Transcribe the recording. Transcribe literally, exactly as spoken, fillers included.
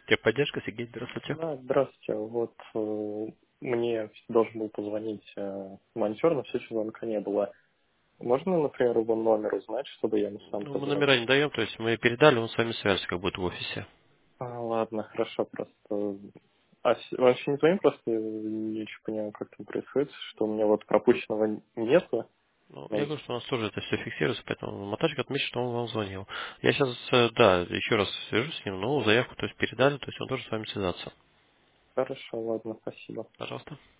Техподдержка, Сергей, здравствуйте. Да, здравствуйте. Вот э, мне должен был позвонить э, монтер, но все еще звонка не было. Можно, например, его номер узнать, чтобы я ему сам Ну, мы номера позвонил? не даем, то есть мы передали, он с вами свяжется, как будет в офисе. А, ладно, хорошо, просто... А с- он еще не звонит, просто я не очень понимаю, как там происходит, что у меня вот пропущенного нету. Ну, я Ну, говорю, что у нас тоже это все фиксируется, поэтому мотачик отметит, что он вам звонил. Я сейчас, да, еще раз свяжусь с ним, но заявку то есть передали, то есть он тоже с вами связаться. хорошо, ладно, спасибо. Пожалуйста.